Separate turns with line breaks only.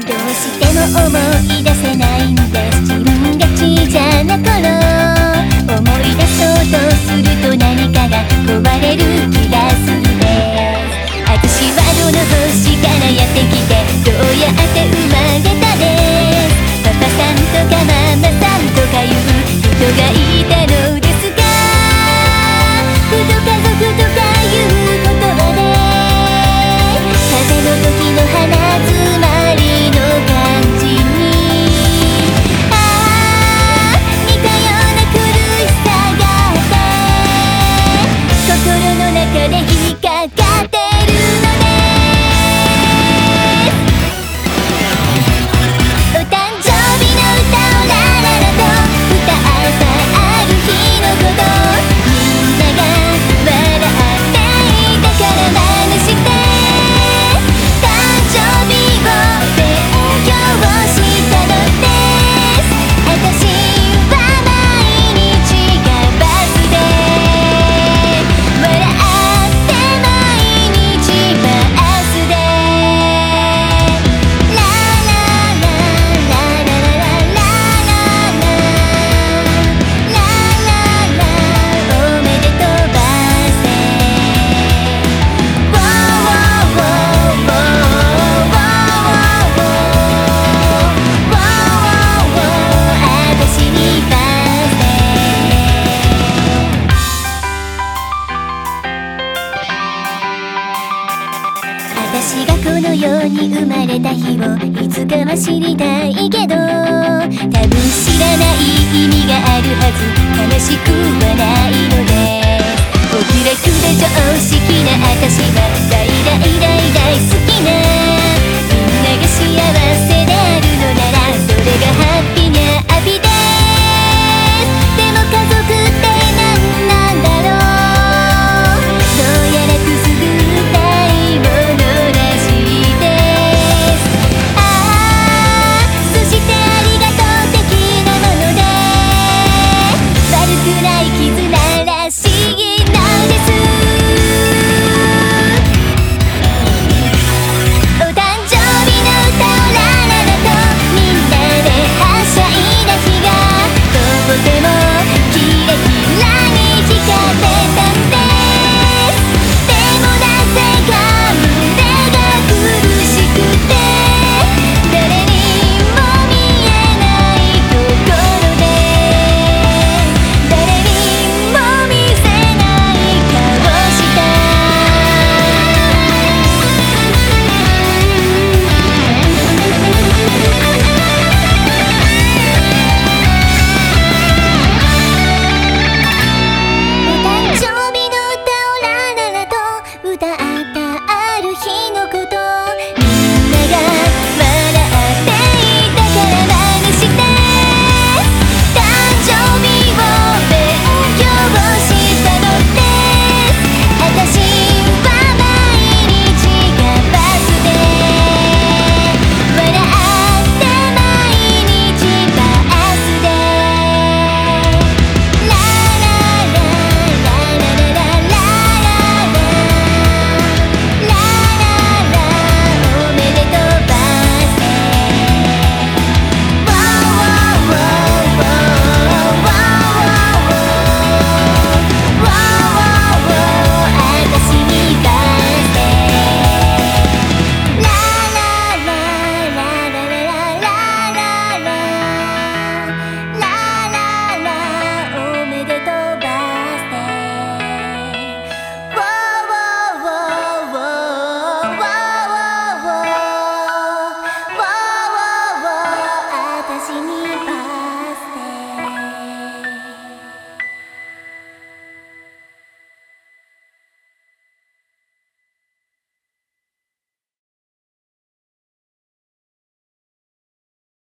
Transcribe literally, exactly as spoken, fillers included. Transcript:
どうしても思い出せないんです。自分が小さな頃、思い出そうとすると何かが壊れる気がするんです。私はどの星からやってきて、どうやって生まれたです。パパさんとかママさんとかいう人がいたのですが、ふと家族とかいう言葉で風の時の花詰まりの感じに、ああ似たような苦しさがあって、心の中で引っかかってるのです。お誕生日の歌をラララと歌ったある日のこと、みんなが笑っていたから真似して、誕生日を勉強したのです。私は毎日がバスで、笑って毎日バスで、ラララララララララララおめでとうバースデー、ウォーウォーウォーウォーウォーウォーウォー私にバースデー。私がこの世に生まれた日をいつかは知りたいけど、多分知らない意味があるはず、悲しくはないので、お気楽で常識な私は大